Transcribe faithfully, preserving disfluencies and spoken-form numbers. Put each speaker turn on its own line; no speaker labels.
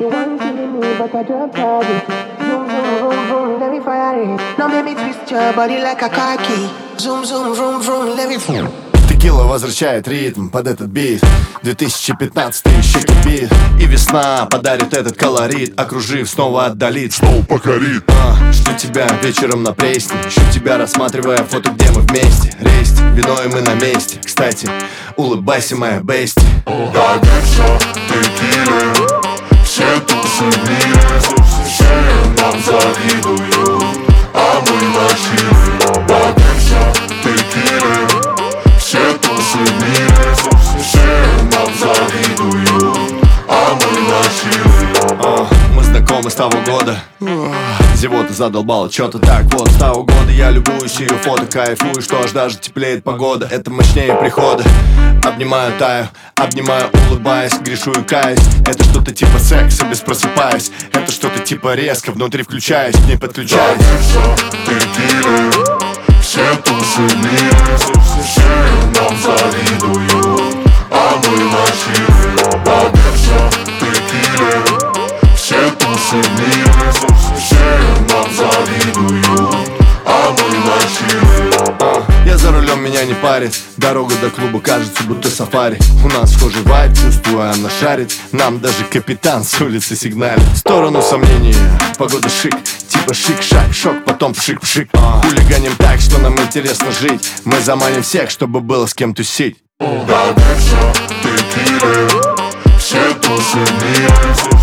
You want to be me, but I drop target. Zoom, zoom, vroom, vroom, let me fire it. Now let me twist your body like a car key. Zoom, zoom, vroom, vroom, let me vroom.
Текила возвращает ритм под этот бит. две тысячи пятнадцатый еще кипит. И весна подарит этот колорит, окружив, снова отдалит, снова покорит. а, Жду тебя вечером на пресне, ищу тебя, рассматривая фото, где мы вместе. Рейст, вино и мы на месте. Кстати, улыбайся, моя бести.
Добиться текилы, все тусы в мире, все нам завидуют, а мы на чиле. Добиться текилы, все тусы в мире, все нам завидуют, а мы на чиле.
а, Мы знакомы с того года. Зевота задолбала, чё-то так вот. С того года я любуюсь ее фото, кайфую, что аж даже теплеет погода. Это мощнее прихода. Обнимаю, таю, обнимаю, улыбаясь, грешу и каюсь. Это что-то типа секса, без просыпаясь. Это что-то типа резко, внутри включаюсь, к ней подключаюсь.
Текилы, все тусы в мире, все нам завидуют, а мы на чиле. Добиться текилы, все тусы в мире, все нам завидуют, а мы на чиле.
а, Я за рулем, меня не парит. Дорога до клуба кажется, будто сафари. У нас схожий вайб, чувствую, она шарит. Нам даже капитан с улицы сигналит. В сторону сомнения, погода шик. Типа шик-шак, шок, потом пшик-пшик. а, Хулиганим так, что нам интересно жить. Мы заманим всех, чтобы было с кем тусить.
Добиться текилы, все тусы в мире,